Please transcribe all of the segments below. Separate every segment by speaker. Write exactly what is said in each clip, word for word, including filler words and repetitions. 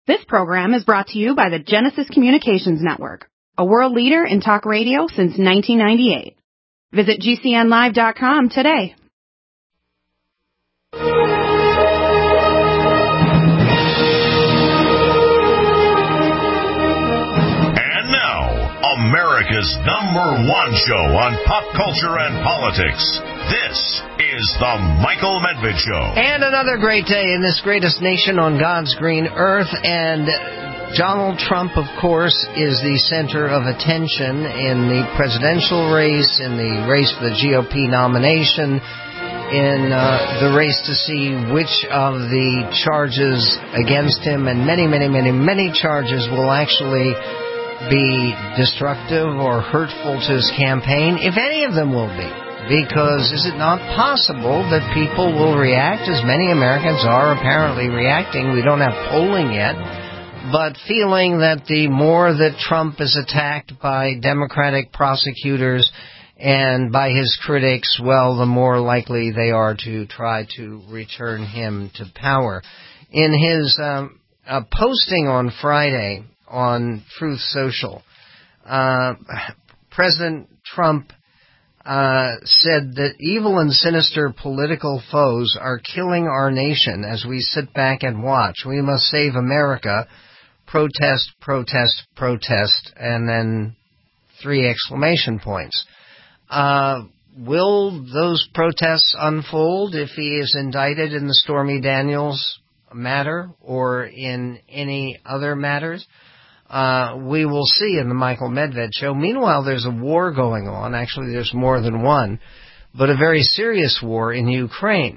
Speaker 1: This program is brought to you by the Genesis Communications Network, a world leader in talk radio since nineteen ninety-eight. Visit G C N live dot com today.
Speaker 2: And now, America's number one show on pop culture and politics. This is the Michael Medved Show.
Speaker 3: And another great day in this greatest nation on God's green earth. And Donald Trump, of course, is the center of attention in the presidential race, in the race for the G O P nomination, in uh, the race to see which of the charges against him, and many, many, many, many charges will actually be destructive or hurtful to his campaign, if any of them will be. Because is it not possible that people will react, as many Americans are apparently reacting, we don't have polling yet, but feeling that the more that Trump is attacked by Democratic prosecutors and by his critics, well, the more likely they are to try to return him to power. In his um, uh, posting on Friday on Truth Social, uh, President Trump Uh, said that evil and sinister political foes are killing our nation as we sit back and watch. We must save America. Protest, protest, protest, and then three exclamation points. Uh, will those protests unfold if he is indicted in the Stormy Daniels matter or in any other matters? Uh, we will see in the Michael Medved Show. Meanwhile, there's a war going on. Actually, there's more than one, but a very serious war in Ukraine.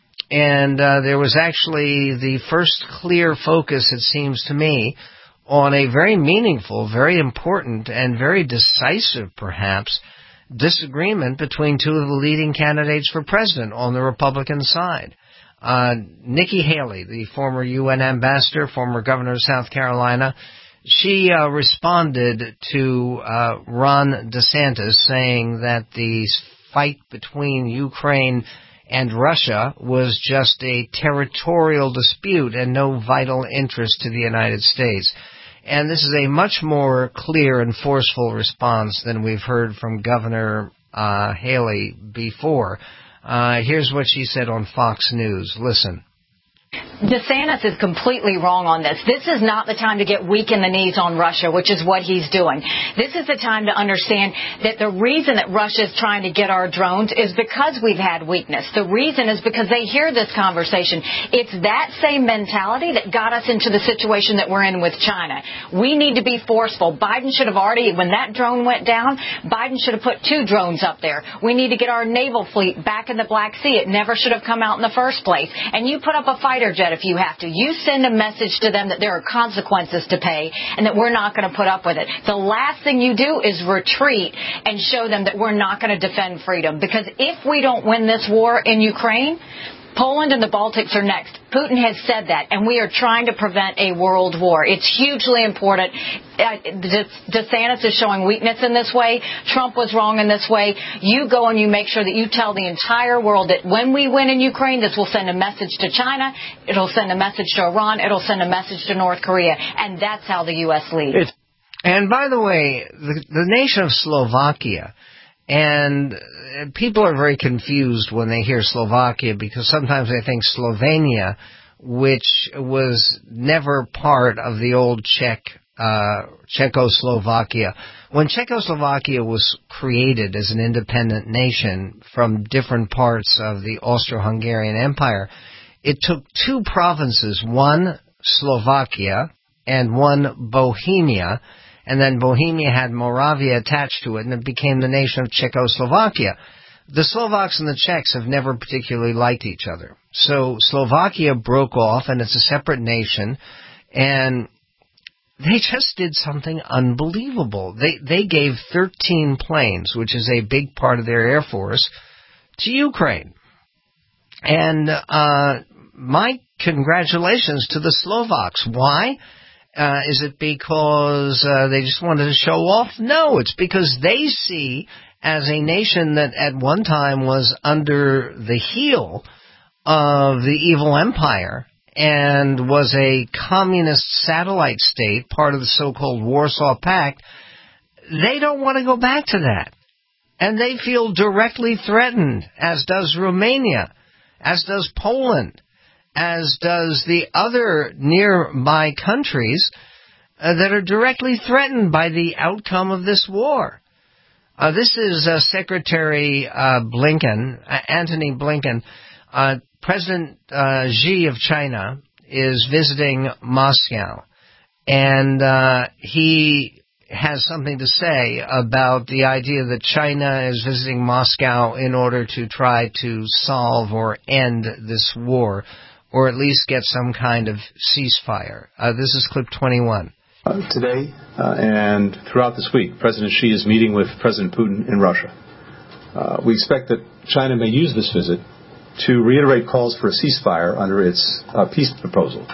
Speaker 3: And uh, there was actually the first clear focus, it seems to me, on a very meaningful, very important, and very decisive, perhaps, disagreement between two of the leading candidates for president on the Republican side. Uh, Nikki Haley, the former U N ambassador, former governor of South Carolina, She uh, responded to uh, Ron DeSantis, saying that the fight between Ukraine and Russia was just a territorial dispute and no vital interest to the United States. And this is a much more clear and forceful response than we've heard from Governor uh, Haley before. Uh, here's what she said on Fox News. Listen.
Speaker 4: DeSantis is completely wrong on this. This is not the time to get weak in the knees on Russia, which is what he's doing. This is the time to understand that the reason that Russia is trying to get our drones is because we've had weakness. The reason is because they hear this conversation. It's that same mentality that got us into the situation that we're in with China. We need to be forceful. Biden should have already, when that drone went down, Biden should have put two drones up there. We need to get our naval fleet back in the Black Sea. It never should have come out in the first place. And you put up a fighter jet if you have to. You send a message to them that there are consequences to pay and that we're not going to put up with it. The last thing you do is retreat and show them that we're not going to defend freedom. Because if we don't win this war in Ukraine, Poland and the Baltics are next. Putin has said that, and we are trying to prevent a world war. It's hugely important. Uh, DeSantis is showing weakness in this way. Trump was wrong in this way. You go and you make sure that you tell the entire world that when we win in Ukraine, this will send a message to China, it'll send a message to Iran, it'll send a message to North Korea, and that's how the U S leads.
Speaker 3: And by the way, the, the nation of Slovakia, and people are very confused when they hear Slovakia because sometimes they think Slovenia, which was never part of the old Czech, uh, Czechoslovakia. When Czechoslovakia was created as an independent nation from different parts of the Austro-Hungarian Empire, it took two provinces, one Slovakia and one Bohemia, and then Bohemia had Moravia attached to it, and it became the nation of Czechoslovakia. The Slovaks and the Czechs have never particularly liked each other. So Slovakia broke off, and it's a separate nation, and they just did something unbelievable. They they gave thirteen planes, which is a big part of their Air Force, to Ukraine. And uh my congratulations to the Slovaks. Why? Uh, is it because uh, they just wanted to show off? No, it's because they see, as a nation that at one time was under the heel of the evil empire and was a communist satellite state, part of the so-called Warsaw Pact, they don't want to go back to that. And they feel directly threatened, as does Romania, as does Poland, as does the other nearby countries uh, that are directly threatened by the outcome of this war. Uh, this is uh, Secretary uh, Blinken, uh, Antony Blinken. Uh, President uh, Xi of China is visiting Moscow, and uh, he has something to say about the idea that China is visiting Moscow in order to try to solve or end this war, or at least get some kind of ceasefire. Uh, this is clip twenty-one.
Speaker 5: Uh, today uh, and throughout this week, President Xi is meeting with President Putin in Russia. Uh, we expect that China may use this visit to reiterate calls for a ceasefire under its uh, peace proposal.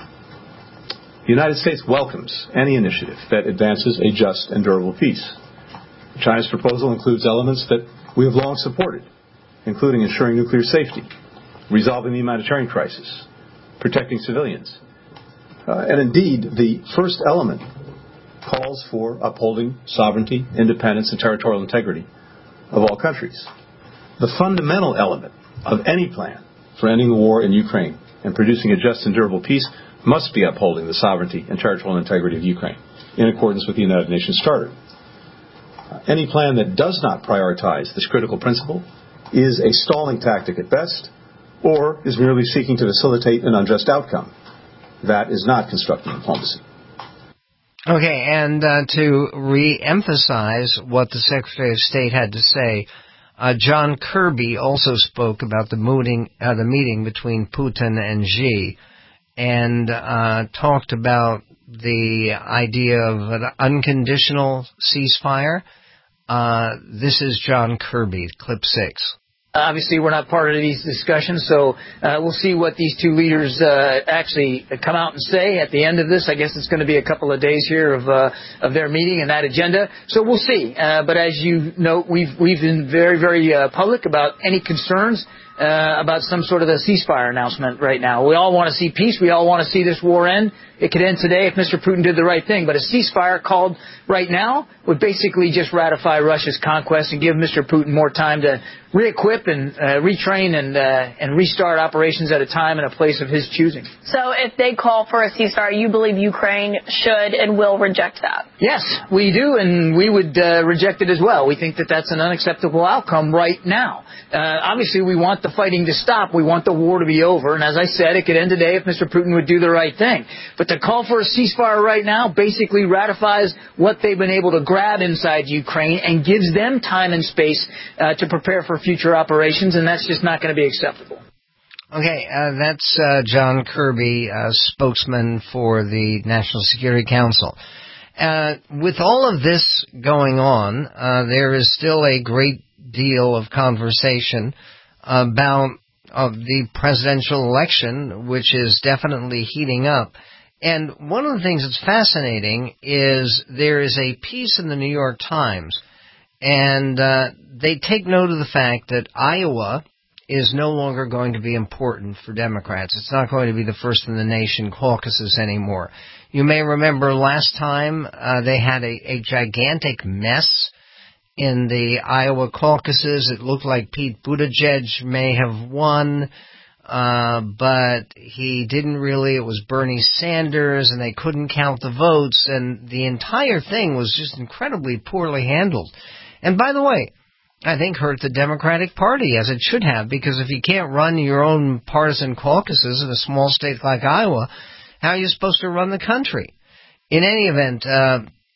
Speaker 5: The United States welcomes any initiative that advances a just and durable peace. China's proposal includes elements that we have long supported, including ensuring nuclear safety, resolving the humanitarian crisis, protecting civilians. Uh, and indeed, the first element calls for upholding sovereignty, independence, and territorial integrity of all countries. The fundamental element of any plan for ending the war in Ukraine and producing a just and durable peace must be upholding the sovereignty and territorial integrity of Ukraine in accordance with the United Nations Charter. Uh, any plan that does not prioritize this critical principle is a stalling tactic at best, or is merely seeking to facilitate an unjust outcome. That is not constructive diplomacy.
Speaker 3: Okay, and uh, to re-emphasize what the Secretary of State had to say, uh, John Kirby also spoke about the, mooting, uh, the meeting between Putin and Xi, and uh, talked about the idea of an unconditional ceasefire. Uh, this is John Kirby, clip six.
Speaker 6: Obviously, we're not part of these discussions, so uh, we'll see what these two leaders uh, actually come out and say at the end of this. I guess it's going to be a couple of days here of uh, of their meeting and that agenda, so we'll see. Uh, but as you know, we've we've been very, very uh, public about any concerns uh, about some sort of a ceasefire announcement right now. We all want to see peace. We all want to see this war end. It could end today if Mister Putin did the right thing. But a ceasefire called right now would basically just ratify Russia's conquest and give Mister Putin more time to re-equip and uh, retrain and uh, and restart operations at a time and a place of his choosing.
Speaker 7: So if they call for a ceasefire, you believe Ukraine should and will reject that?
Speaker 6: Yes, we do, and we would uh, reject it as well. We think that that's an unacceptable outcome right now. Uh, obviously, we want the fighting to stop. We want the war to be over. And as I said, it could end today if Mister Putin would do the right thing. But the call for a ceasefire right now basically ratifies what they've been able to grab inside Ukraine and gives them time and space uh, to prepare for future operations, and that's just not going to be acceptable.
Speaker 3: Okay, uh, that's uh, John Kirby, uh, spokesman for the National Security Council. Uh, with all of this going on, uh, there is still a great deal of conversation about of the presidential election, which is definitely heating up. And one of the things that's fascinating is there is a piece in the New York Times, and uh, they take note of the fact that Iowa is no longer going to be important for Democrats. It's not going to be the first in the nation caucuses anymore. You may remember last time uh, they had a, a gigantic mess in the Iowa caucuses. It looked like Pete Buttigieg may have won. Uh, but he didn't really. It was Bernie Sanders, and they couldn't count the votes, and the entire thing was just incredibly poorly handled. And by the way, I think hurt the Democratic Party, as it should have, because if you can't run your own partisan caucuses in a small state like Iowa, how are you supposed to run the country? In any event, uh,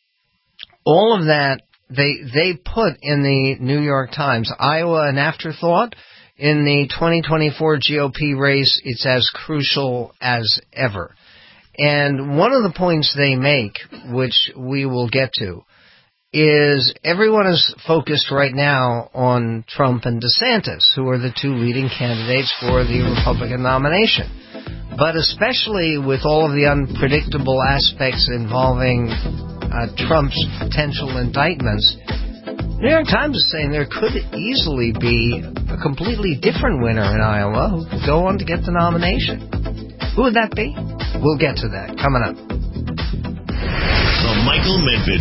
Speaker 3: all of that, they they put in the New York Times, Iowa an afterthought. In the twenty twenty-four G O P race, it's as crucial as ever. And one of the points they make, which we will get to, is everyone is focused right now on Trump and DeSantis, who are the two leading candidates for the Republican nomination. But especially with all of the unpredictable aspects involving uh, Trump's potential indictments, New York Times is saying there could easily be a completely different winner in Iowa who could go on to get the nomination. Who would that be? We'll get to that coming up.
Speaker 2: The Michael Medved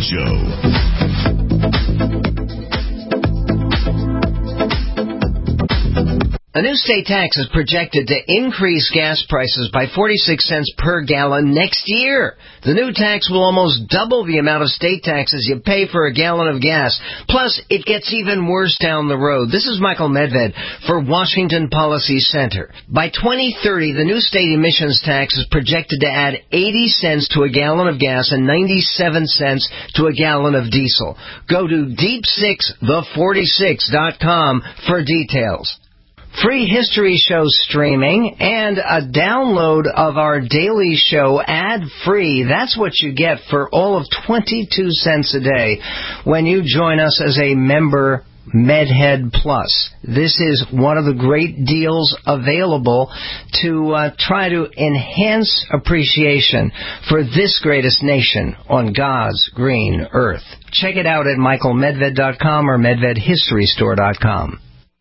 Speaker 2: Show.
Speaker 3: A new state tax is projected to increase gas prices by forty-six cents per gallon next year. The new tax will almost double the amount of state taxes you pay for a gallon of gas. Plus, it gets even worse down the road. This is Michael Medved for Washington Policy Center. By twenty thirty, the new state emissions tax is projected to add eighty cents to a gallon of gas and ninety-seven cents to a gallon of diesel. Go to deep six the forty-six dot com for details. Free history show streaming and a download of our daily show ad-free. That's what you get for all of twenty-two cents a day when you join us as a member MedHead Plus. This is one of the great deals available to uh, try to enhance appreciation for this greatest nation on God's green earth. Check it out at michael medved dot com or medved history store dot com.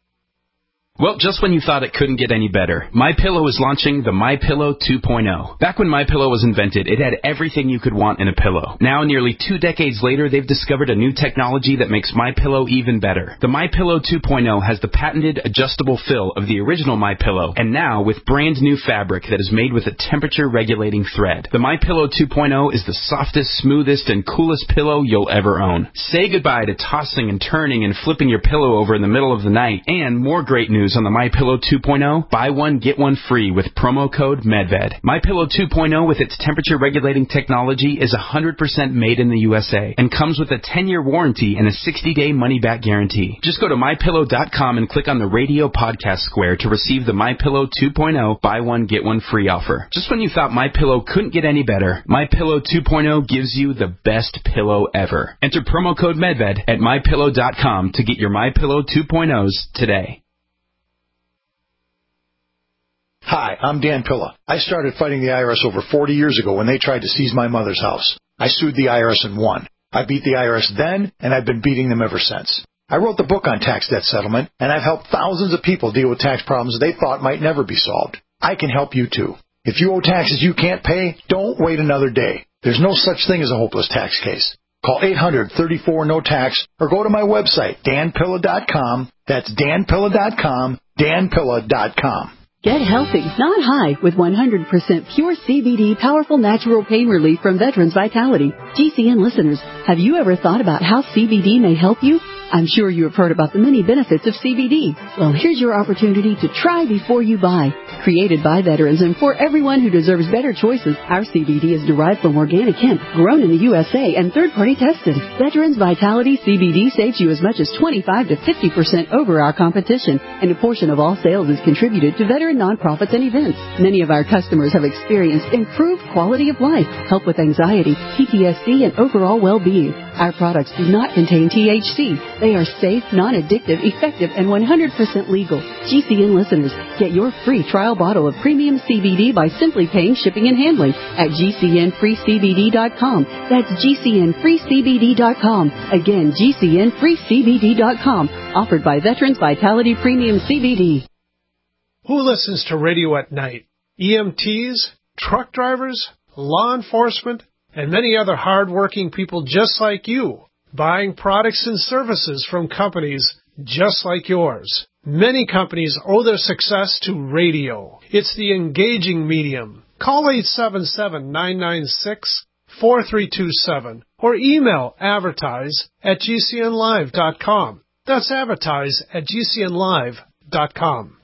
Speaker 8: Well, just when you thought it couldn't get any better, MyPillow is launching the MyPillow two point oh. Back when MyPillow was invented, it had everything you could want in a pillow. Now, nearly two decades later, they've discovered a new technology that makes MyPillow even better. The MyPillow two point oh has the patented adjustable fill of the original MyPillow, and now with brand new fabric that is made with a temperature-regulating thread. The MyPillow two point oh is the softest, smoothest, and coolest pillow you'll ever own. Say goodbye to tossing and turning and flipping your pillow over in the middle of the night, and more great news on the MyPillow two point oh, buy one, get one free with promo code MedVed. MyPillow two point oh with its temperature-regulating technology is one hundred percent made in the U S A and comes with a ten-year warranty and a sixty-day money-back guarantee. Just go to my pillow dot com and click on the radio podcast square to receive the MyPillow two point oh buy one, get one free offer. Just when you thought MyPillow couldn't get any better, MyPillow two point oh gives you the best pillow ever. Enter promo code MedVed at my pillow dot com to get your MyPillow two point ohs today.
Speaker 9: Hi, I'm Dan Pilla. I started fighting the I R S over forty years ago when they tried to seize my mother's house. I sued the I R S and won. I beat the I R S then, and I've been beating them ever since. I wrote the book on tax debt settlement, and I've helped thousands of people deal with tax problems they thought might never be solved. I can help you too. If you owe taxes you can't pay, don't wait another day. There's no such thing as a hopeless tax case. Call eight hundred, thirty-four, no tax or go to my website, dan pilla dot com. That's dan pilla dot com, dan pilla dot com.
Speaker 10: Get healthy, not high, with one hundred percent pure C B D powerful natural pain relief from Veterans Vitality. G C N listeners, have you ever thought about how C B D may help you? I'm sure you have heard about the many benefits of C B D. Well, here's your opportunity to try before you buy. Created by veterans and for everyone who deserves better choices, our C B D is derived from organic hemp, grown in the U S A, and third-party tested. Veterans Vitality C B D saves you as much as twenty-five to fifty percent over our competition, and a portion of all sales is contributed to veteran nonprofits and events. Many of our customers have experienced improved quality of life, help with anxiety, P T S D, and overall well-being. Our products do not contain T H C. They are safe, non-addictive, effective, and one hundred percent legal. G C N listeners, get your free trial bottle of premium C B D by simply paying shipping and handling at G C N free C B D dot com. That's G C N free C B D dot com. Again, G C N free C B D dot com. Offered by Veterans Vitality Premium C B D.
Speaker 11: Who listens to radio at night? E M Ts, truck drivers, law enforcement, and many other hard-working people just like you, buying products and services from companies just like yours. Many companies owe their success to radio. It's the engaging medium. Call eight seven seven, nine nine six, four three two seven or email advertise at G C N live dot com. That's advertise at G C N live dot com.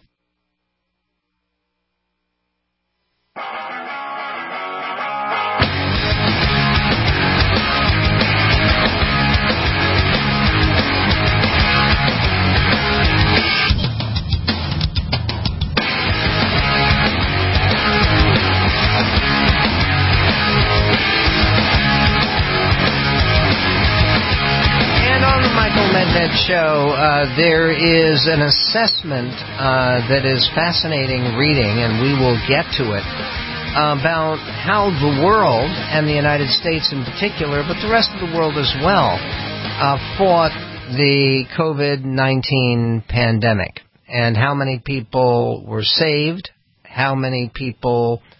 Speaker 3: Medved Show, uh, there is an assessment uh, that is fascinating reading, and we will get to it, about how the world, and the United States in particular, but the rest of the world as well, uh, fought the COVID nineteen pandemic, and how many people were saved, how many people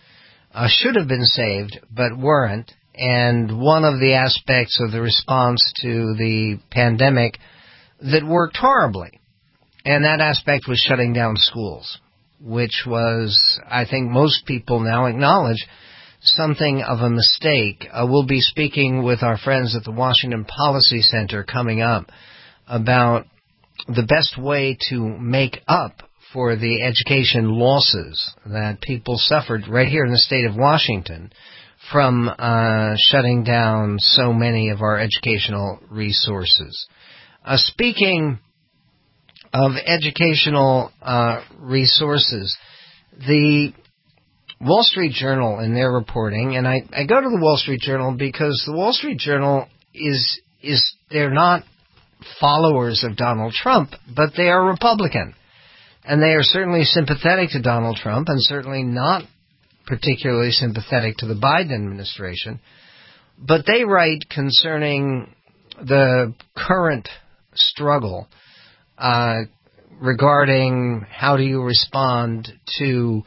Speaker 3: uh, should have been saved but weren't. And one of the aspects of the response to the pandemic that worked horribly, and that aspect was shutting down schools, which was, I think most people now acknowledge, something of a mistake. Uh, we'll be speaking with our friends at the Washington Policy Center coming up about the best way to make up for the education losses that people suffered right here in the state of Washington from uh, shutting down so many of our educational resources. Uh, speaking of educational uh, resources, the Wall Street Journal in their reporting, and I, I go to the Wall Street Journal because the Wall Street Journal is is they're not followers of Donald Trump, but they are Republican. And they are certainly sympathetic to Donald Trump and certainly not particularly sympathetic to the Biden administration. But they write concerning the current struggle uh, regarding how do you respond to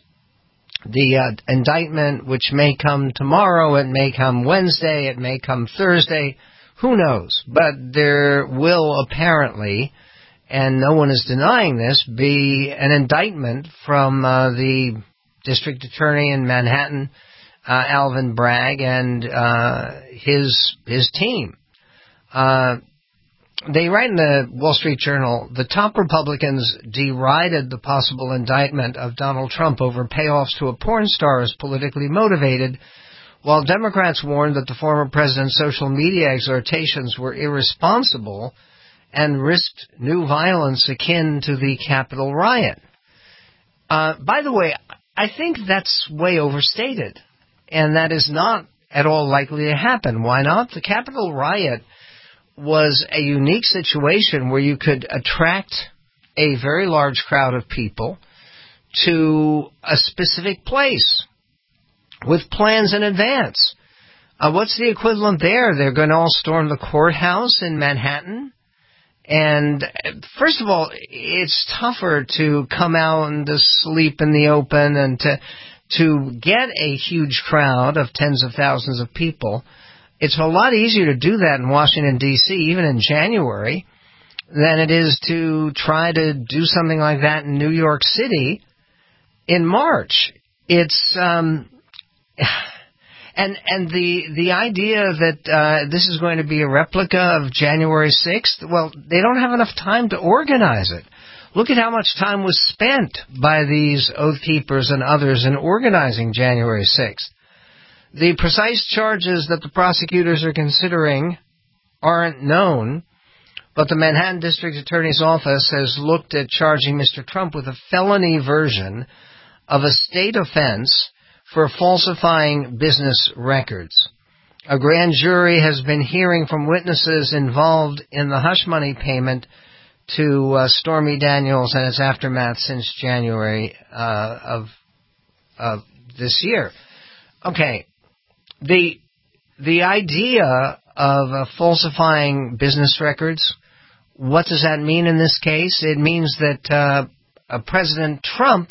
Speaker 3: the uh, indictment, which may come tomorrow, it may come Wednesday, it may come Thursday, who knows? But there will apparently, and no one is denying this, be an indictment from uh, the district attorney in Manhattan, uh, Alvin Bragg, and uh, his his team. Uh, they write in the Wall Street Journal, the top Republicans derided the possible indictment of Donald Trump over payoffs to a porn star as politically motivated, while Democrats warned that the former president's social media exhortations were irresponsible and risked new violence akin to the Capitol riot. Uh, by the way, I think that's way overstated, and that is not at all likely to happen. Why not? The Capitol riot was a unique situation where you could attract a very large crowd of people to a specific place with plans in advance. Uh, what's the equivalent there? They're going to all storm the courthouse in Manhattan? And first of all, it's tougher to come out and to sleep in the open and to to get a huge crowd of tens of thousands of people. It's a lot easier to do that in Washington, D C, even in January, than it is to try to do something like that in New York City in March. It's um, and and the the idea that uh, this is going to be a replica of January sixth, well, they don't have enough time to organize it. Look at how much time was spent by these Oath Keepers and others in organizing January sixth. The precise charges that the prosecutors are considering aren't known, but the Manhattan District Attorney's Office has looked at charging Mister Trump with a felony version of a state offense for falsifying business records. A grand jury has been hearing from witnesses involved in the hush money payment to uh, Stormy Daniels and its aftermath since January uh, of, of this year. Okay. The the idea of uh, falsifying business records, what does that mean in this case? It means that uh, uh, President Trump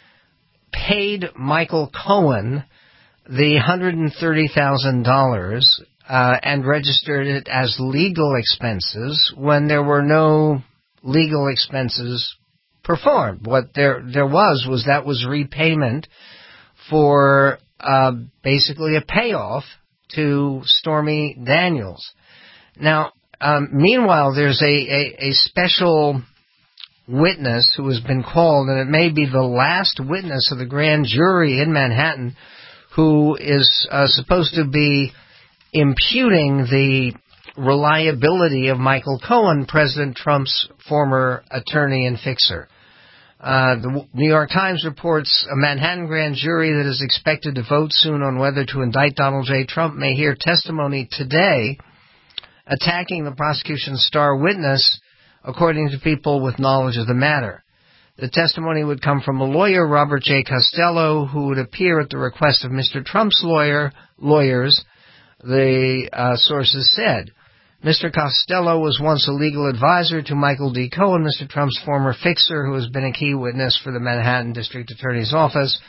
Speaker 3: paid Michael Cohen the one hundred thirty thousand dollars uh, and registered it as legal expenses when there were no legal expenses performed. What there there was was that was repayment for Uh, basically a payoff to Stormy Daniels. Now, um, meanwhile, there's a, a, a special witness who has been called, and it may be the last witness of the grand jury in Manhattan, who is uh, supposed to be imputing the reliability of Michael Cohen, President Trump's former attorney and fixer. Uh, the New York Times reports a Manhattan grand jury that is expected to vote soon on whether to indict Donald J. Trump may hear testimony today attacking the prosecution's star witness, according to people with knowledge of the matter. The testimony would come from a lawyer, Robert J. Costello, who would appear at the request of Mister Trump's lawyer, lawyers, the uh, sources said. Mister Costello was once a legal advisor to Michael D. Cohen, Mister Trump's former fixer, who has been a key witness for the Manhattan District Attorney's Office.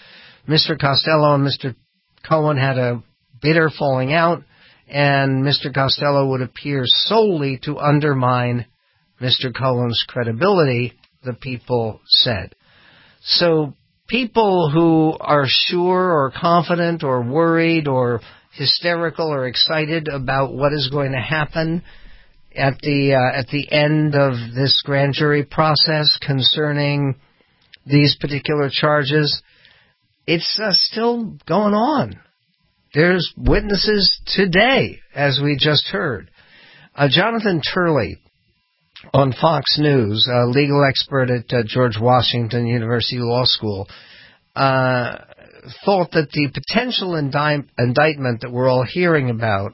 Speaker 3: Mister Costello and Mister Cohen had a bitter falling out, and Mister Costello would appear solely to undermine Mister Cohen's credibility, the people said. So people who are sure or confident or worried or hysterical or excited about what is going to happen at the uh, at the end of this grand jury process concerning these particular charges, it's uh, still going on. There's witnesses today, as we just heard. Uh, Jonathan Turley on Fox News, a legal expert at uh, George Washington University Law School, uh, thought that the potential indi- indictment that we're all hearing about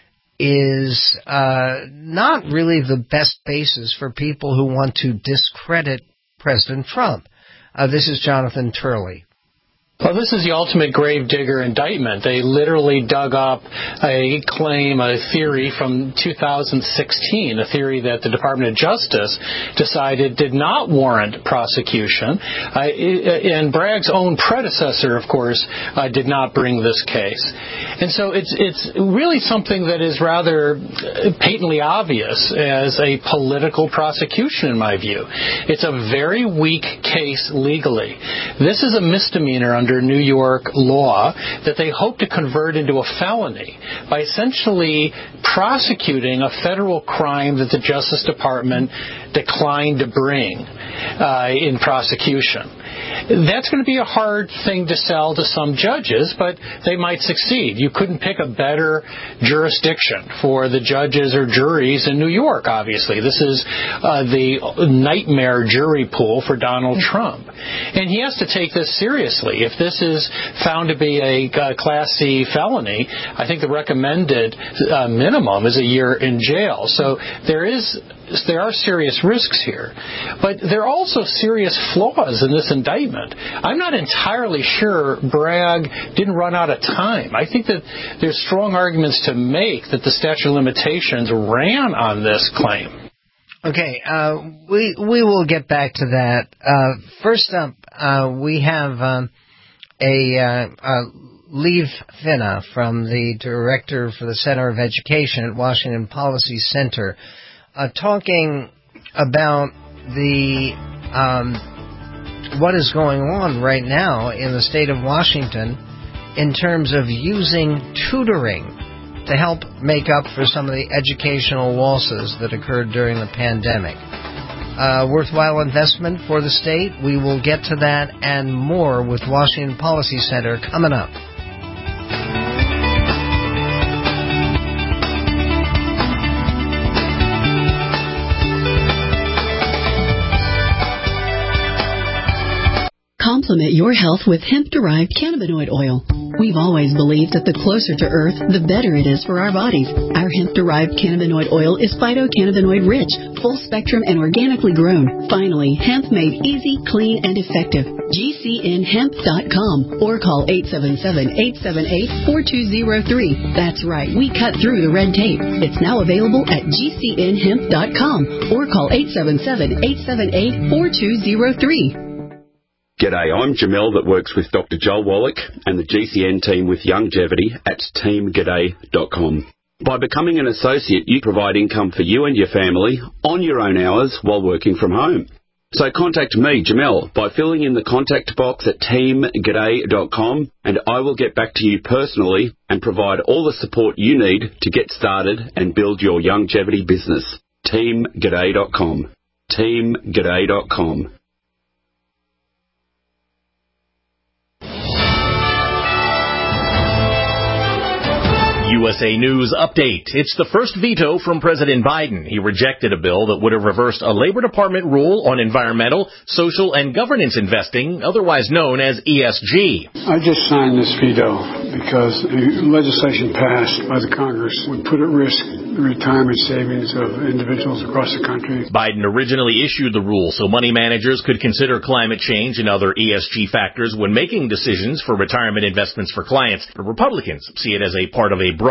Speaker 3: is uh, not really the best basis for people who want to discredit President Trump. Uh, this is Jonathan Turley.
Speaker 12: Well, this is the ultimate gravedigger indictment. They literally dug up a claim, a theory from two thousand sixteen, a theory that the Department of Justice decided did not warrant prosecution. Uh, and Bragg's own predecessor, of course, uh, did not bring this case. And so it's it's really something that is rather patently obvious as a political prosecution, in my view. It's a very weak case legally. This is a misdemeanor under under New York law that they hope to convert into a felony by essentially prosecuting a federal crime that the Justice Department declined to bring uh, in prosecution. That's going to be a hard thing to sell to some judges, but they might succeed. You couldn't pick a better jurisdiction for the judges or juries in New York, obviously. This is uh, the nightmare jury pool for Donald Trump. And he has to take this seriously. If this is found to be a uh, Class C felony, I think the recommended uh, minimum is a year in jail. So there is there are serious risks here. But there are also serious flaws in this indictment. I'm not entirely sure Bragg didn't run out of time. I think that there's strong arguments to make that the statute of limitations ran on this claim.
Speaker 3: Okay, uh, we we will get back to that. Uh, first up, uh, we have um, a uh, uh, Lev Finna from the director for the Center of Education at Washington Policy Center, uh, talking about the um, what is going on right now in the state of Washington in terms of using tutoring to help make up for some of the educational losses that occurred during the pandemic. Uh, worthwhile investment for the state. We will get to that and more with Washington Policy Center coming up.
Speaker 10: Complement your health with hemp-derived cannabinoid oil. We've always believed that the closer to Earth, the better it is for our bodies. Our hemp-derived cannabinoid oil is phytocannabinoid rich, full spectrum and organically grown. Finally, hemp made easy, clean, and effective. G C N hemp dot com or call eight seven seven, eight seven eight, four two zero three. That's right, we cut through the red tape. It's now available at G C N hemp dot com or call eight seven seven, eight seven eight, four two zero three.
Speaker 13: G'day, I'm Jamel that works with Doctor Joel Wallach and the G C N team with Longevity at team g'day dot com. By becoming an associate, you provide income for you and your family on your own hours while working from home. So contact me, Jamel, by filling in the contact box at team g'day dot com and I will get back to you personally and provide all the support you need to get started and build your longevity business. team g'day dot com. team g'day dot com.
Speaker 14: U S A News Update. It's the first veto from President Biden. He rejected a bill that would have reversed a Labor Department rule on environmental, social, and governance investing, otherwise known as E S G.
Speaker 15: I just signed this veto because the legislation passed by the Congress would put at risk the retirement savings of individuals across the country.
Speaker 14: Biden originally issued the rule so money managers could consider climate change and other E S G factors when making decisions for retirement investments for clients. But Republicans see it as a part of a broad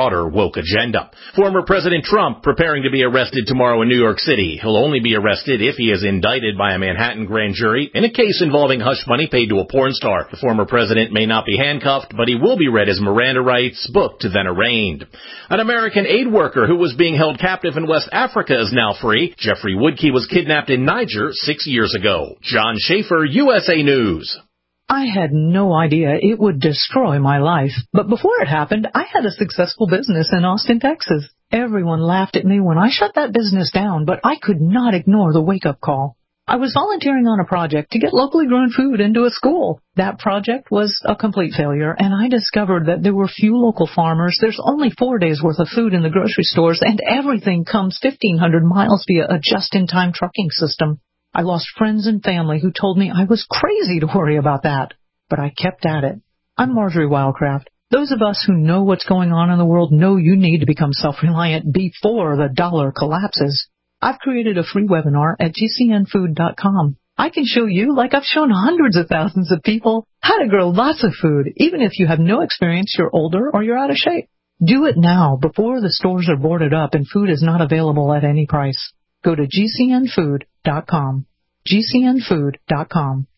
Speaker 14: broader woke agenda. Former President Trump preparing to be arrested tomorrow in New York City. He'll only be arrested if he is indicted by a Manhattan grand jury in a case involving hush money paid to a porn star. The former president may not be handcuffed, but he will be read his Miranda rights, booked, then arraigned. An American aid worker who was being held captive in West Africa is now free. Jeffrey Woodkey was kidnapped in Niger six years ago. John Schaefer, U S A News.
Speaker 16: I had no idea it would destroy my life. But before it happened, I had a successful business in Austin, Texas. Everyone laughed at me when I shut that business down, but I could not ignore the wake-up call. I was volunteering on a project to get locally grown food into a school. That project was a complete failure, and I discovered that there were few local farmers. There's only four days' worth of food in the grocery stores, and everything comes fifteen hundred miles via a just-in-time trucking system. I lost friends and family who told me I was crazy to worry about that, but I kept at it. I'm Marjorie Wildcraft. Those of us who know what's going on in the world know you need to become self-reliant before the dollar collapses. I've created a free webinar at G C N food dot com. I can show you, like I've shown hundreds of thousands of people, how to grow lots of food, even if you have no experience, you're older, or you're out of shape. Do it now, before the stores are boarded up and food is not available at any price. Go to G C N food dot com. G C N food dot com.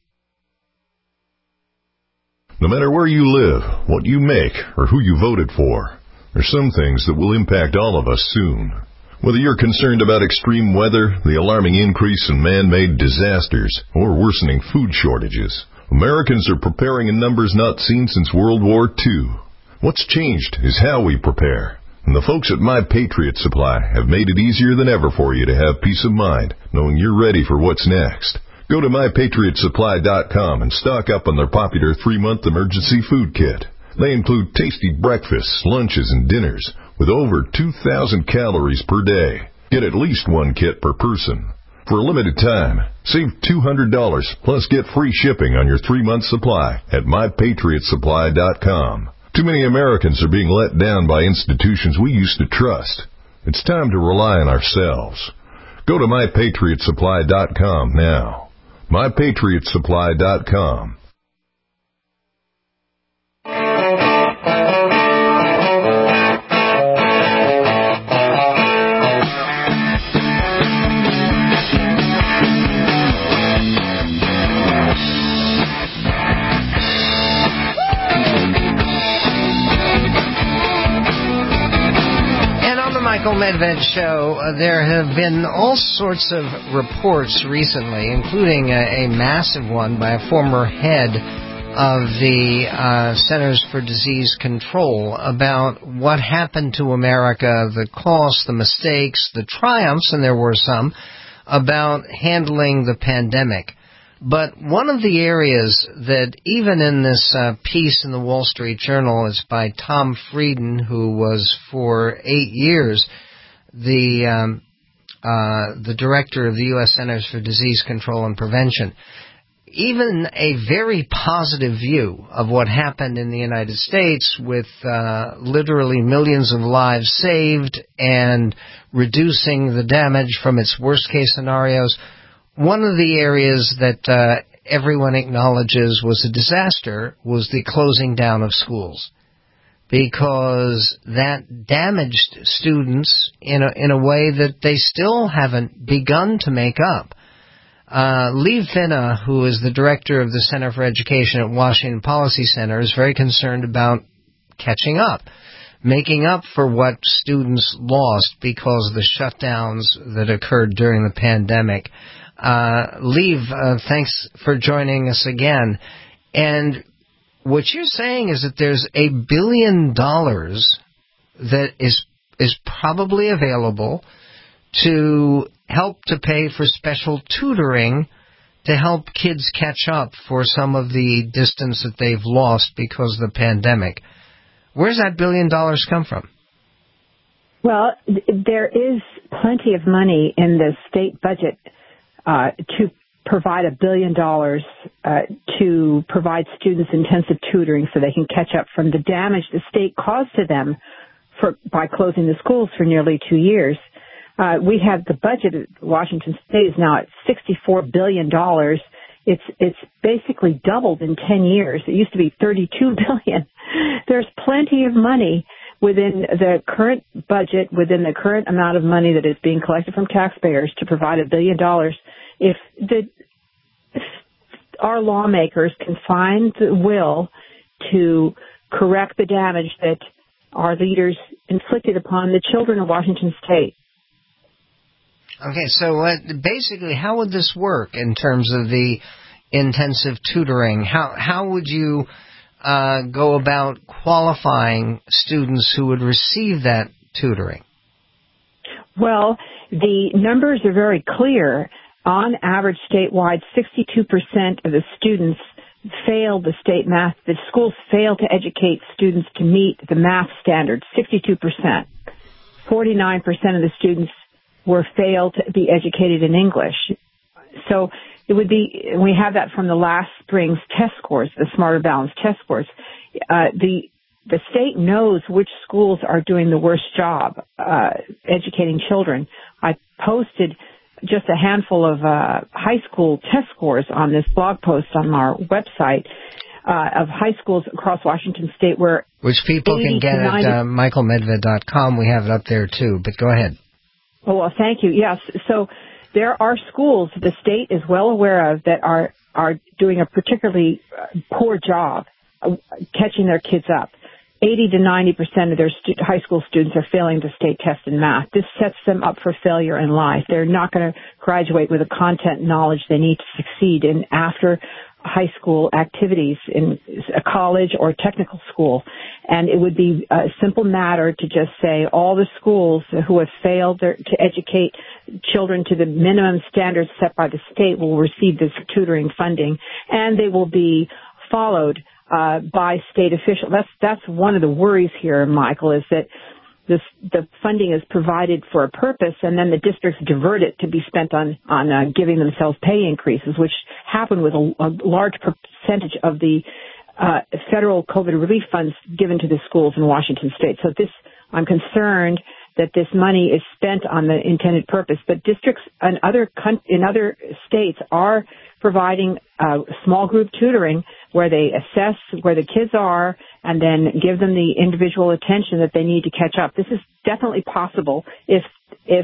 Speaker 17: No matter where you live, what you make, or who you voted for, there's some things that will impact all of us soon. Whether you're concerned about extreme weather, the alarming increase in man-made disasters, or worsening food shortages, Americans are preparing in numbers not seen since World War Two. What's changed is how we prepare. And the folks at My Patriot Supply have made it easier than ever for you to have peace of mind, knowing you're ready for what's next. Go to my patriot supply dot com and stock up on their popular three-month emergency food kit. They include tasty breakfasts, lunches, and dinners with over two thousand calories per day. Get at least one kit per person. For a limited time, save two hundred dollars plus get free shipping on your three-month supply at my patriot supply dot com. Too many Americans are being let down by institutions we used to trust. It's time to rely on ourselves. Go to my patriot supply dot com now. my patriot supply dot com.
Speaker 3: Michael Medved Show, uh, there have been all sorts of reports recently, including a, a massive one by a former head of the uh, Centers for Disease Control about what happened to America, the costs, the mistakes, the triumphs, and there were some, about handling the pandemic. But one of the areas that even in this uh, piece in the Wall Street Journal is by Tom Frieden, who was for eight years the um, uh, the director of the U S Centers for Disease Control and Prevention. Even a very positive view of what happened in the United States with uh, literally millions of lives saved and reducing the damage from its worst-case scenarios. One of the areas that uh, everyone acknowledges was a disaster was the closing down of schools, because that damaged students in a, in a way that they still haven't begun to make up. Uh, Lee Vinna, who is the director of the Center for Education at Washington Policy Center, is very concerned about catching up, making up for what students lost because of the shutdowns that occurred during the pandemic. Uh, Lee, uh, thanks for joining us again. And what you're saying is that there's a billion dollars that is is probably available to help to pay for special tutoring to help kids catch up for some of the distance that they've lost because of the pandemic. Where's that billion dollars come from?
Speaker 18: Well, there is plenty of money in the state budget Uh, to provide a billion dollars uh, to provide students intensive tutoring so they can catch up from the damage the state caused to them for, by closing the schools for nearly two years. Uh, we have the budget at Washington State is now at sixty-four billion dollars. It's it's basically doubled in ten years. It used to be thirty-two billion dollars. There's plenty of money, within the current budget, within the current amount of money that is being collected from taxpayers to provide a billion dollars, if the if our lawmakers can find the will to correct the damage that our leaders inflicted upon the children of Washington State.
Speaker 3: Okay, so uh, basically, how would this work in terms of the intensive tutoring? How how would you uh, go about qualifying students who would receive that tutoring?
Speaker 18: Well, the numbers are very clear. On average, statewide, sixty-two percent of the students failed the state math. The schools failed to educate students to meet the math standards, sixty-two percent. forty-nine percent of the students were failed to be educated in English. So it would be, we have that from the last spring's test scores, the Smarter Balanced test scores. Uh, the the state knows which schools are doing the worst job uh, educating children. I posted just a handful of uh, high school test scores on this blog post on our website uh, of high schools across Washington State where
Speaker 3: which people can get at uh, michael medved dot com. We have it up there too, but go ahead.
Speaker 18: Oh, well, thank you. Yes. So there are schools the state is well aware of that are, are doing a particularly poor job of catching their kids up. eighty to ninety percent of their stu- high school students are failing the state test in math. This sets them up for failure in life. They're not going to graduate with the content knowledge they need to succeed in after high school activities in a college or technical school. And it would be a simple matter to just say all the schools who have failed their, to educate children to the minimum standards set by the state will receive this tutoring funding, and they will be followed uh, by state officials. That's that's one of the worries here, Michael, is that this, the funding is provided for a purpose, and then the districts divert it to be spent on on uh, giving themselves pay increases, which happened with a, a large percentage of the uh, federal COVID relief funds given to the schools in Washington State. So this, I'm concerned that this money is spent on the intended purpose. But districts and other in other states are providing uh, small group tutoring where they assess where the kids are and then give them the individual attention that they need to catch up. This is definitely possible if if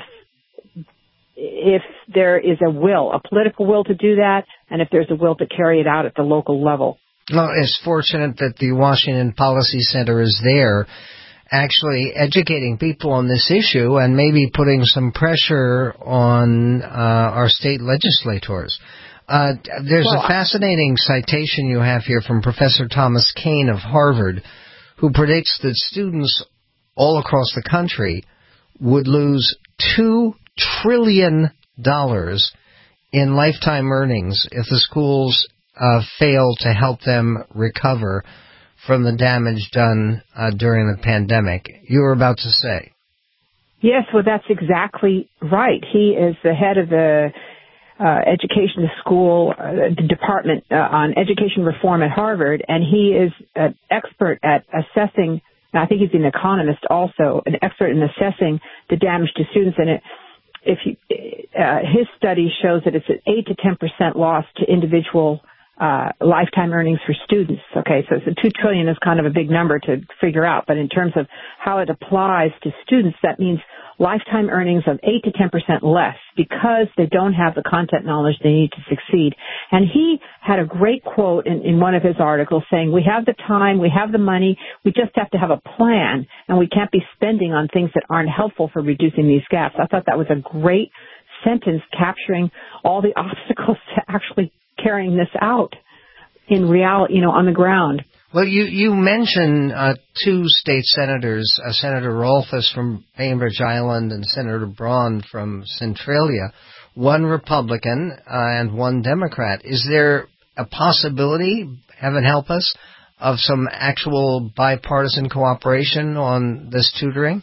Speaker 18: if there is a will, a political will to do that, and if there's a will to carry it out at the local level.
Speaker 3: Well, it's fortunate that the Washington Policy Center is there, actually educating people on this issue and maybe putting some pressure on uh, our state legislators. Uh, there's well, a fascinating citation you have here from Professor Thomas Kane of Harvard, who predicts that students all across the country would lose two trillion dollars in lifetime earnings if the schools uh, fail to help them recover from the damage done uh, during the pandemic. You were about to say.
Speaker 18: Yes, well, that's exactly right. He is the head of the uh, education school uh, department uh, on education reform at Harvard, and he is an expert at assessing, I think he's an economist also, an expert in assessing the damage to students. And it, if you, uh, his study shows that it's an eight to ten percent loss to individual Uh, lifetime earnings for students. Okay, so, so two trillion is kind of a big number to figure out, but in terms of how it applies to students, that means lifetime earnings of eight to ten percent less because they don't have the content knowledge they need to succeed. And he had a great quote in, in one of his articles saying, we have the time, we have the money, we just have to have a plan, and we can't be spending on things that aren't helpful for reducing these gaps. I thought that was a great sentence capturing all the obstacles to actually carrying this out in reality, you know, on the ground.
Speaker 3: Well, you, you mentioned uh, two state senators, uh, Senator Rolfes from Bainbridge Island and Senator Braun from Centralia, one Republican uh, and one Democrat. Is there a possibility, heaven help us, of some actual bipartisan cooperation on this tutoring?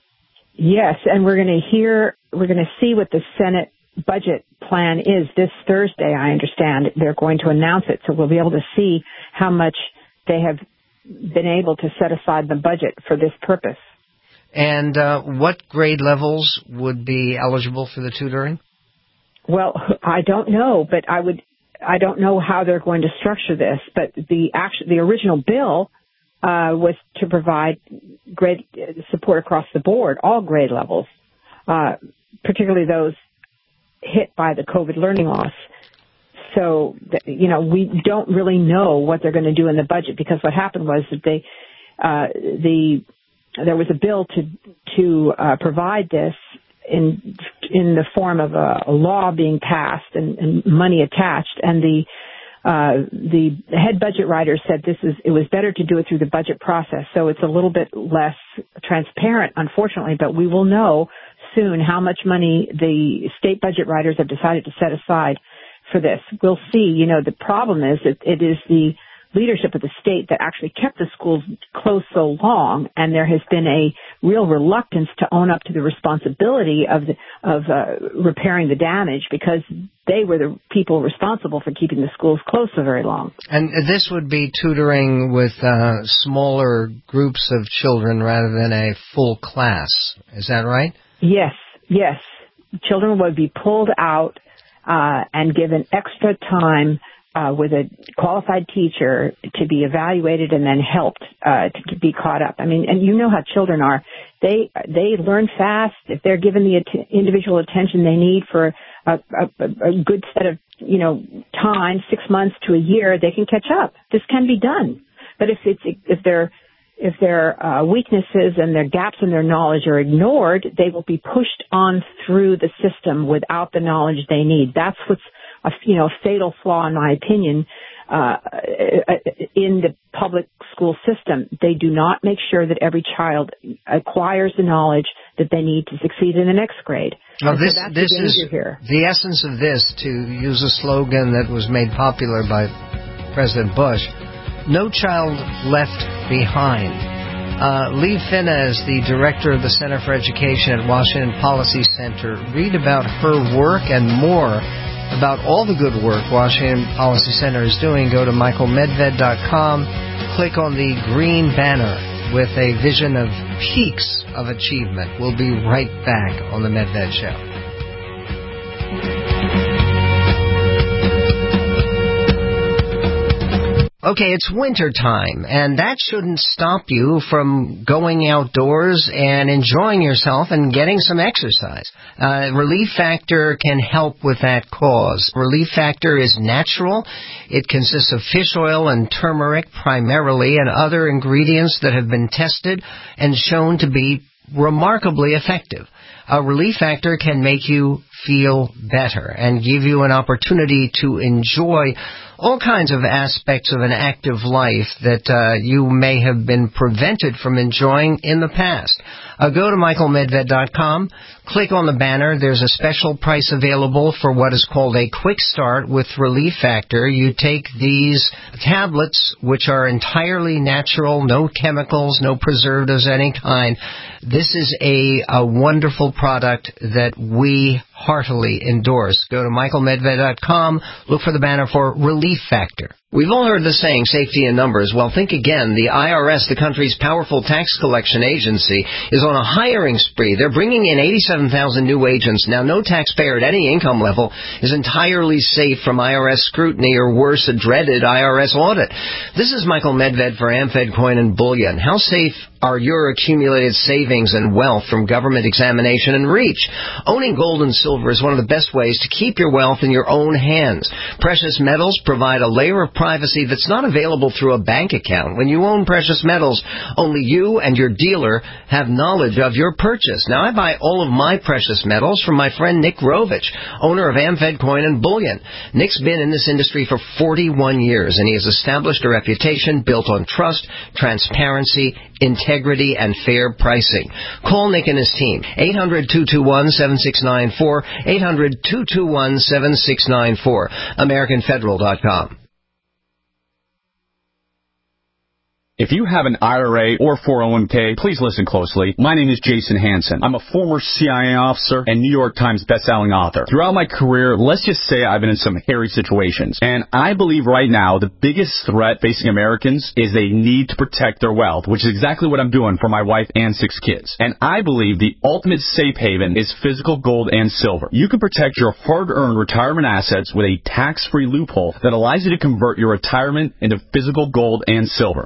Speaker 18: Yes, and we're going to hear, we're going to see what the Senate budget plan is this Thursday, I understand. They're going to announce it, so we'll be able to see how much they have been able to set aside the budget for this purpose.
Speaker 3: And uh, what grade levels would be eligible for the tutoring?
Speaker 18: Well, I don't know, but I would, I don't know how they're going to structure this, but the actual, the original bill uh, was to provide grade support across the board, all grade levels, uh, particularly those hit by the COVID learning loss. So, you know, we don't really know what they're going to do in the budget, because what happened was that they, uh, the, there was a bill to, to, uh, provide this in, in the form of a, a law being passed and, and money attached. And the, uh, the head budget writer said this is, it was better to do it through the budget process. So it's a little bit less transparent, unfortunately, but we will know soon how much money the state budget writers have decided to set aside for this. We'll see. You know, the problem is that it is the leadership of the state that actually kept the schools closed so long, and there has been a real reluctance to own up to the responsibility of the, of uh, repairing the damage, because they were the people responsible for keeping the schools closed so very long.
Speaker 3: And this would be tutoring with uh, smaller groups of children rather than a full class. Is that right?
Speaker 18: Yes, yes. Children would be pulled out uh, and given extra time uh, with a qualified teacher to be evaluated and then helped uh, to, to be caught up. I mean, and you know how children are. They they learn fast. If they're given the att- individual attention they need for a, a, a good set of, you know, time, six months to a year, they can catch up. This can be done. But if it's if they're If their uh, weaknesses and their gaps in their knowledge are ignored, they will be pushed on through the system without the knowledge they need. That's what's a, you know, fatal flaw, in my opinion, uh, in the public school system. They do not make sure that every child acquires the knowledge that they need to succeed in the next grade.
Speaker 3: Now, this,
Speaker 18: so
Speaker 3: this
Speaker 18: the
Speaker 3: is
Speaker 18: here.
Speaker 3: the essence of this, to use a slogan that was made popular by President Bush: no child left behind. Uh, Lee Finna is the director of the Center for Education at Washington Policy Center. Read about her work and more about all the good work Washington Policy Center is doing. Go to michael medved dot com. Click on the green banner with a vision of peaks of achievement. We'll be right back on The Medved Show. Okay, it's winter time, and that shouldn't stop you from going outdoors and enjoying yourself and getting some exercise. Uh, Relief Factor can help with that cause. Relief Factor is natural. It consists of fish oil and turmeric primarily, and other ingredients that have been tested and shown to be remarkably effective. A Relief Factor can make you feel better and give you an opportunity to enjoy all kinds of aspects of an active life that uh, you may have been prevented from enjoying in the past. Uh, go to michael medved dot com, click on the banner. There's a special price available for what is called a quick start with Relief Factor. You take these tablets, which are entirely natural, no chemicals, no preservatives of any kind. This is a, a wonderful product that we heartily endorse. Go to michael medved dot com, look for the banner for Relief Factor. We've all heard the saying, safety in numbers. Well, think again. The I R S, the country's powerful tax collection agency, is on a hiring spree. They're bringing in eighty-seven thousand new agents. Now, no taxpayer at any income level is entirely safe from I R S scrutiny, or worse, a dreaded I R S audit. This is Michael Medved for AmFed Coin and Bullion. How safe are your accumulated savings and wealth from government examination and reach? Owning gold and silver is one of the best ways to keep your wealth in your own hands. Precious metals provide a layer of privacy that's not available through a bank account. When you own precious metals, only you and your dealer have knowledge of your purchase. Now, I buy all of my precious metals from my friend Nick Rovich, owner of AmFed Coin and Bullion. Nick's been in this industry for forty-one years, and he has established a reputation built on trust, transparency, integrity, and fair pricing. Call Nick and his team. eight hundred, two two one, seven six nine four, eight hundred, two two one, seven six nine four, american federal dot com.
Speaker 19: If you have an I R A or four oh one k, please listen closely. My name is Jason Hansen. I'm a former C I A officer and New York Times bestselling author. Throughout my career, let's just say I've been in some hairy situations. And I believe right now the biggest threat facing Americans is they need to protect their wealth, which is exactly what I'm doing for my wife and six kids. And I believe the ultimate safe haven is physical gold and silver. You can protect your hard-earned retirement assets with a tax-free loophole that allows you to convert your retirement into physical gold and silver. The folks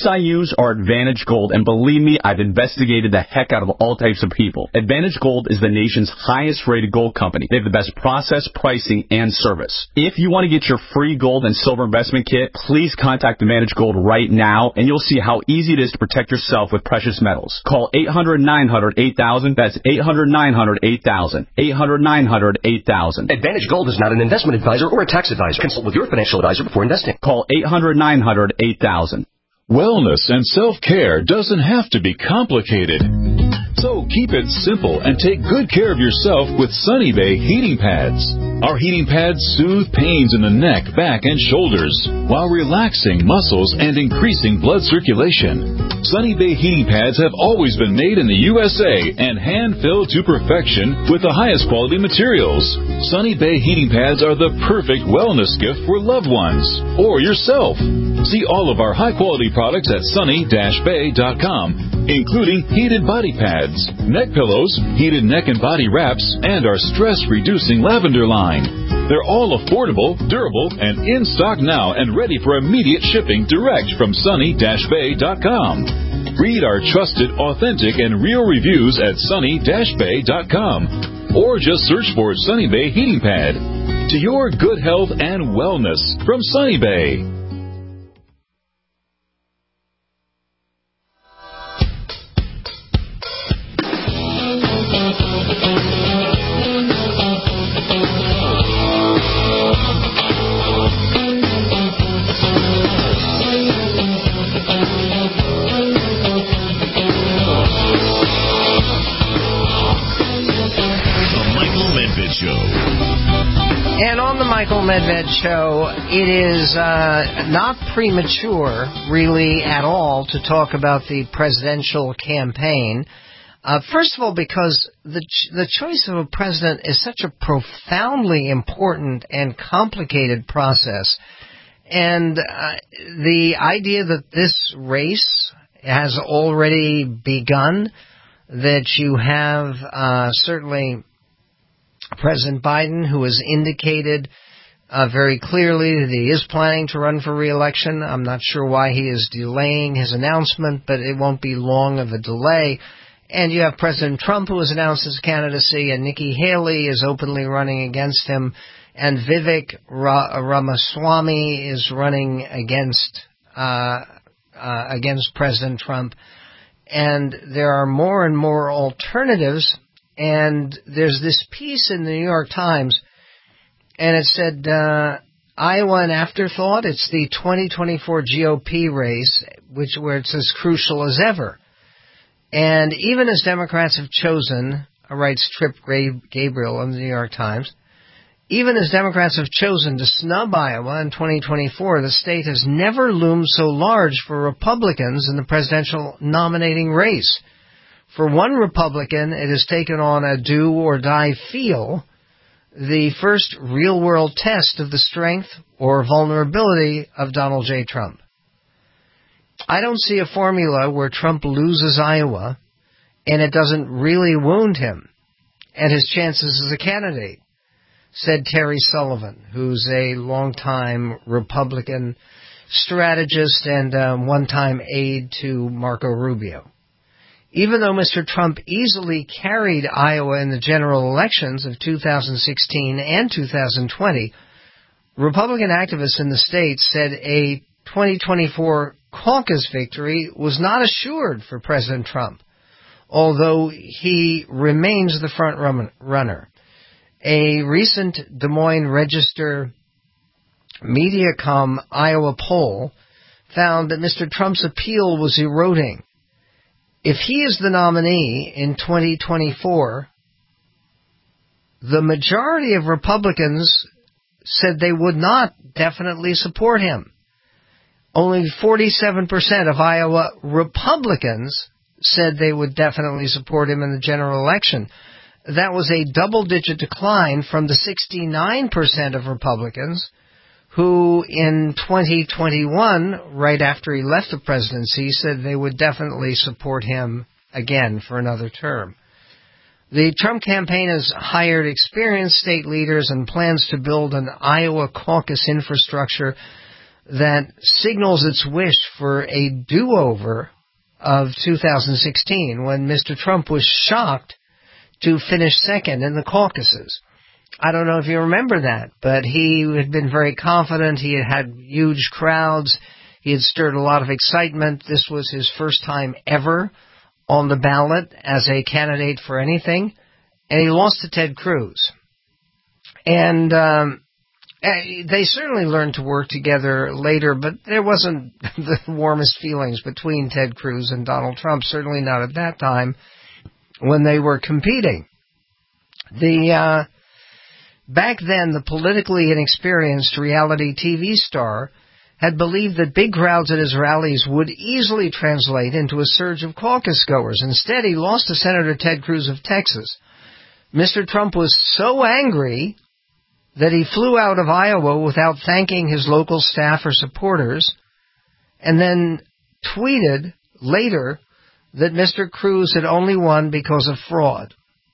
Speaker 19: products I use are Advantage Gold, and believe me, I've investigated the heck out of all types of people. Advantage Gold is the nation's highest-rated gold company. They have the best process, pricing, and service. If you want to get your free gold and silver investment kit, please contact Advantage Gold right now, and you'll see how easy it is to protect yourself with precious metals. Call eight hundred, nine hundred, eight thousand. That's eight hundred, nine hundred, eight thousand. eight hundred, nine hundred, eight thousand.
Speaker 20: Advantage Gold is not an investment advisor or a tax advisor. Consult with your financial advisor before investing.
Speaker 19: Call eight hundred, nine hundred, eight thousand.
Speaker 21: Wellness and self-care doesn't have to be complicated. So keep it simple and take good care of yourself with Sunny Bay heating pads. Our heating pads soothe pains in the neck, back, and shoulders while relaxing muscles and increasing blood circulation. Sunny Bay heating pads have always been made in the U S A and hand-filled to perfection with the highest quality materials. Sunny Bay heating pads are the perfect wellness gift for loved ones or yourself. See all of our high-quality products at sunny dash bay dot com, including heated body pads, neck pillows, heated neck and body wraps, and our stress-reducing lavender line. They're all affordable, durable, and in stock now and ready for immediate shipping direct from sunny dash bay dot com. Read our trusted, authentic, and real reviews at sunny dash bay dot com, or just search for Sunny Bay Heating Pad. To your good health and wellness from Sunny Bay.
Speaker 3: And on the Michael Medved Show, it is uh, not premature, really, at all, to talk about the presidential campaign. Uh, first of all, because the ch- the choice of a president is such a profoundly important and complicated process. And uh, the idea that this race has already begun, that you have uh, certainly President Biden, who has indicated uh, very clearly that he is planning to run for re-election. I'm not sure why he is delaying his announcement, but it won't be long of a delay. And you have President Trump, who has announced his candidacy, and Nikki Haley is openly running against him, and Vivek Ra- Ramaswamy is running against uh, uh, against President Trump. And there are more and more alternatives. And there's this piece in the New York Times, and it said, uh, Iowa an afterthought. It's the twenty twenty-four G O P race, which where it's as crucial as ever. And even as Democrats have chosen, writes Trip Gabriel of the New York Times, even as Democrats have chosen to snub Iowa in twenty twenty-four, the state has never loomed so large for Republicans in the presidential nominating race. For one Republican, it has taken on a do-or-die feel, the first real-world test of the strength or vulnerability of Donald J. Trump. I don't see a formula where Trump loses Iowa and it doesn't really wound him and his chances as a candidate, said Terry Sullivan, who's a longtime Republican strategist and um, one-time aide to Marco Rubio. Even though Mister Trump easily carried Iowa in the general elections of two thousand sixteen and two thousand twenty, Republican activists in the state said a twenty twenty-four caucus victory was not assured for President Trump, although he remains the front runner. A recent Des Moines Register Mediacom Iowa poll found that Mister Trump's appeal was eroding. If he is the nominee in twenty twenty-four, the majority of Republicans said they would not definitely support him. Only forty-seven percent of Iowa Republicans said they would definitely support him in the general election. That was a double-digit decline from the sixty-nine percent of Republicans who in twenty twenty-one, right after he left the presidency, said they would definitely support him again for another term. The Trump campaign has hired experienced state leaders and plans to build an Iowa caucus infrastructure that signals its wish for a do-over of two thousand sixteen, when Mister Trump was shocked to finish second in the caucuses. I don't know if you remember that, but he had been very confident. He had had huge crowds. He had stirred a lot of excitement. This was his first time ever on the ballot as a candidate for anything, and he lost to Ted Cruz. And um, they certainly learned to work together later, but there wasn't the warmest feelings between Ted Cruz and Donald Trump, certainly not at that time when they were competing. The uh, back then, the politically inexperienced reality T V star had believed that big crowds at his rallies would easily translate into a surge of caucus goers. Instead, he lost to Senator Ted Cruz of Texas. Mister Trump was so angry that he flew out of Iowa without thanking his local staff or supporters, and then tweeted later that Mister Cruz had only won because of fraud.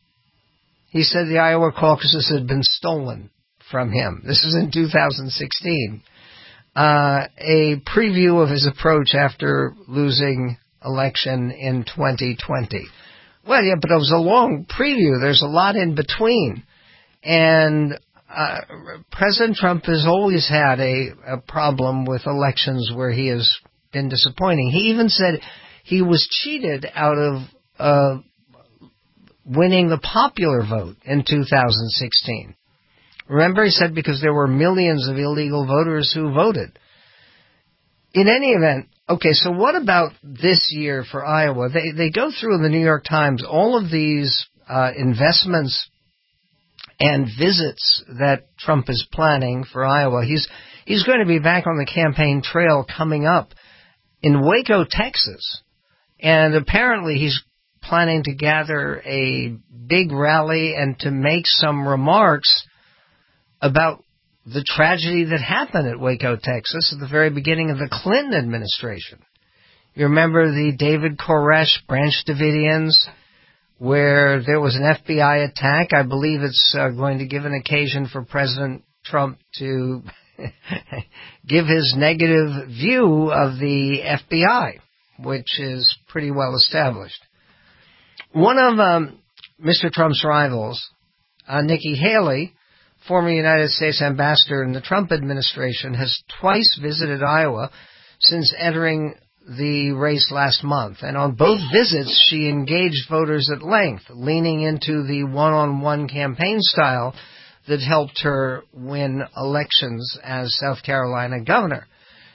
Speaker 3: He said the Iowa caucuses had been stolen from him. This is in two thousand sixteen. Uh, a preview of his approach after losing election in twenty twenty. Well, yeah, but it was a long preview. There's a lot in between. And uh, President Trump has always had a, a problem with elections where he has been disappointing. He even said he was cheated out of uh, winning the popular vote in two thousand sixteen. Remember, he said because there were millions of illegal voters who voted. In any event, okay, so what about this year for Iowa? They they go through in the New York Times all of these uh, investments and visits that Trump is planning for Iowa. He's he's going to be back on the campaign trail coming up in Waco, Texas. And apparently he's planning to gather a big rally and to make some remarks about the tragedy that happened at Waco, Texas at the very beginning of the Clinton administration. You remember the David Koresh Branch Davidians, where there was an F B I attack. I believe it's uh, going to give an occasion for President Trump to give his negative view of the F B I, which is pretty well established. One of um, Mister Trump's rivals, uh, Nikki Haley, former United States ambassador in the Trump administration, has twice visited Iowa since entering the race last month. And on both visits, she engaged voters at length, leaning into the one-on-one campaign style that helped her win elections as South Carolina governor.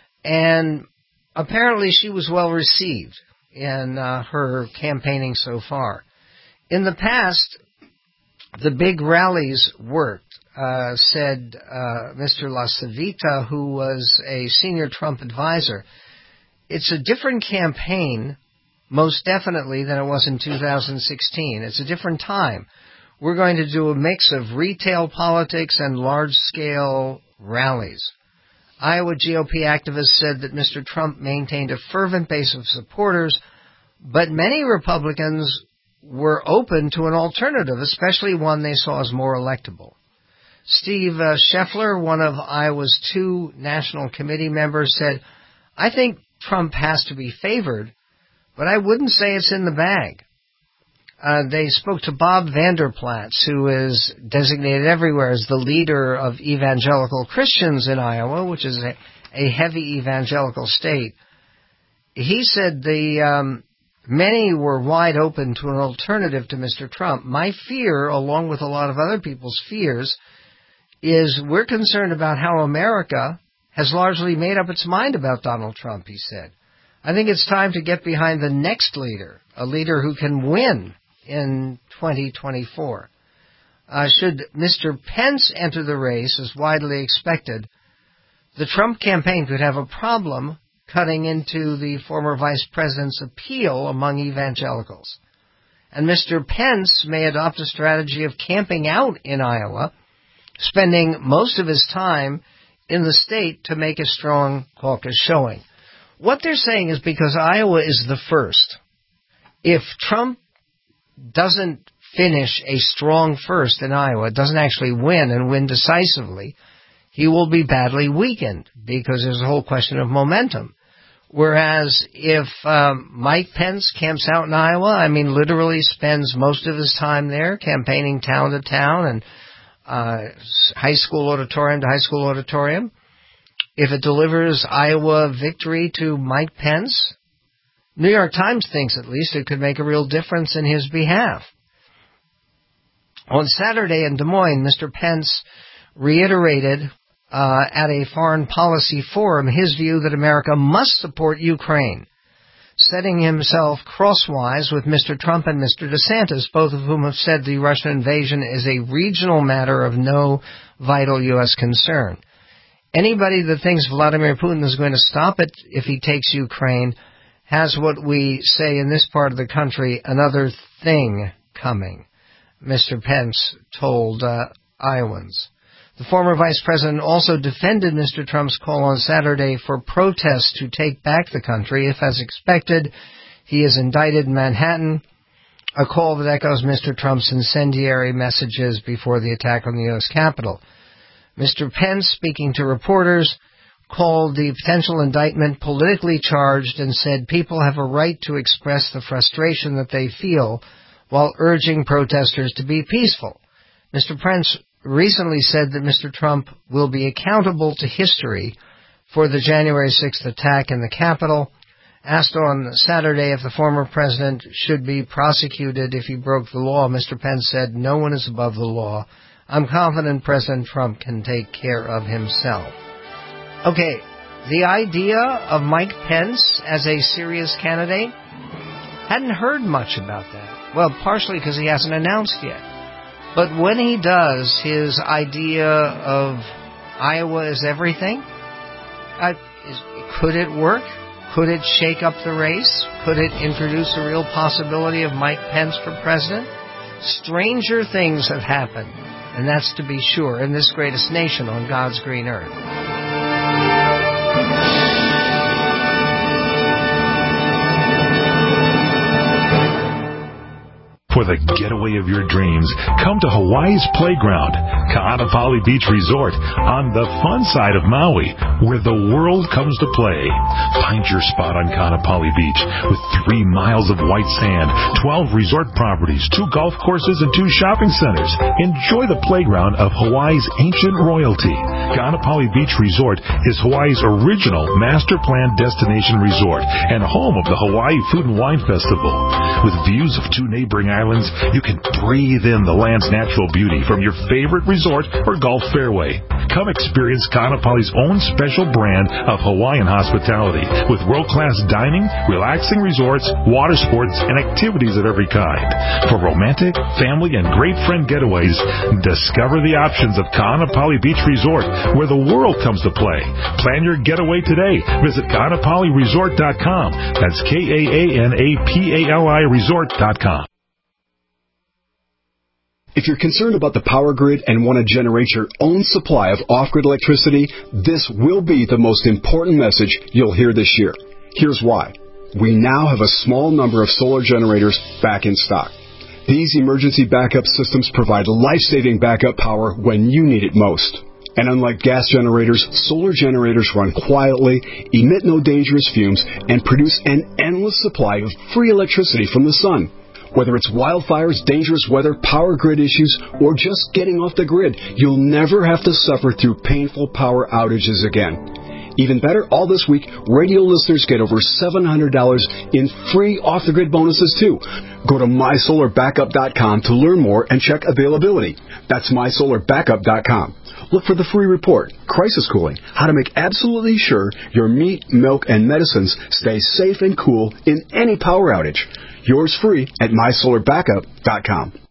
Speaker 3: And apparently she was well received in uh, her campaigning so far. In the past, the big rallies worked, uh, said uh, Mister LaCivita, who was a senior Trump advisor. It's a different campaign, most definitely, than it was in two thousand sixteen. It's a different time. We're going to do a mix of retail politics and large-scale rallies. Iowa G O P activists said that Mister Trump maintained a fervent base of supporters, but many Republicans were open to an alternative, especially one they saw as more electable. Steve uh, Scheffler, one of Iowa's two national committee members, said, I think Trump has to be favored, but I wouldn't say it's in the bag. Uh, they spoke to Bob Vander Plaats, who is designated everywhere as the leader of evangelical Christians in Iowa, which is a, a heavy evangelical state. He said the um, many were wide open to an alternative to Mister Trump. My fear, along with a lot of other people's fears, is we're concerned about how America has largely made up its mind about Donald Trump, he said. I think it's time to get behind the next leader, a leader who can win in twenty twenty-four. Uh, should Mister Pence enter the race, as widely expected, the Trump campaign could have a problem cutting into the former vice president's appeal among evangelicals. And Mister Pence may adopt a strategy of camping out in Iowa, spending most of his time in the state to make a strong caucus showing. What they're saying is because Iowa is the first, if Trump doesn't finish a strong first in Iowa, doesn't actually win and win decisively, he will be badly weakened because there's a whole question of momentum. Whereas if um, Mike Pence camps out in Iowa, I mean, literally spends most of his time there campaigning town to town and uh, high school auditorium to high school auditorium, if it delivers Iowa victory to Mike Pence, New York Times thinks at least it could make a real difference in his behalf. On Saturday in Des Moines, Mister Pence reiterated uh, at a foreign policy forum his view that America must support Ukraine, setting himself crosswise with Mister Trump and Mister DeSantis, both of whom have said the Russian invasion is a regional matter of no vital U S concern. Anybody that thinks Vladimir Putin is going to stop it if he takes Ukraine has what we say in this part of the country, another thing coming, Mister Pence told uh, Iowans. The former vice president also defended Mister Trump's call on Saturday for protests to take back the country if, as expected, he is indicted in Manhattan, a call that echoes Mister Trump's incendiary messages before the attack on the U S Capitol. Mister Pence, speaking to reporters, called the potential indictment politically charged and said people have a right to express the frustration that they feel while urging protesters to be peaceful. Mister Pence recently said that Mister Trump will be accountable to history for the January sixth attack in the Capitol. Asked on Saturday if the former president should be prosecuted if he broke the law, Mister Pence said, "No one is above the law. I'm confident President Trump can take care of himself." Okay, the idea of Mike Pence as a serious candidate, hadn't heard much about that. Well, partially because he hasn't announced yet. But when he does, his idea of Iowa is everything, uh, is, could it work? Could it shake up the race? Could it introduce a real possibility of Mike Pence for president? Stranger things have happened, and that's to be sure, in this greatest nation on God's green earth.
Speaker 1: For the getaway of your dreams, come to Hawaii's Playground, Ka'anapali Beach Resort, on the fun side of Maui, where the world comes to play. Find your spot on Ka'anapali Beach with three miles of white sand, twelve resort properties, two golf courses, and two shopping centers. Enjoy the playground of Hawaii's ancient royalty. Ka'anapali Beach Resort is Hawaii's original master plan destination resort and home of the Hawaii Food and Wine Festival. With views of two neighboring islands, you can breathe in the land's natural beauty from your favorite resort or golf fairway. Come experience Ka'anapali's own special brand of Hawaiian hospitality with world-class dining, relaxing resorts, water sports, and activities of every kind. For romantic, family, and great friend getaways, discover the options of Ka'anapali Beach Resort, where the world comes to play. Plan your getaway today. Visit Ka'anapali Resort dot com. That's K A A N A P A L I Resort dot com.
Speaker 22: If you're concerned about the power grid and want to generate your own supply of off-grid electricity, this will be the most important message you'll hear this year. Here's why. We now have a small number of solar generators back in stock. These emergency backup systems provide life-saving backup power when you need it most. And unlike gas generators, solar generators run quietly, emit no dangerous fumes, and produce an endless supply of free electricity from the sun. Whether it's wildfires, dangerous weather, power grid issues, or just getting off the grid, you'll never have to suffer through painful power outages again. Even better, all this week, radio listeners get over seven hundred dollars in free off-the-grid bonuses, too. Go to my solar backup dot com to learn more and check availability. That's my solar backup dot com. Look for the free report, Crisis Cooling, how to make absolutely sure your meat, milk, and medicines stay safe and cool in any power outage. Yours free at my solar backup dot com.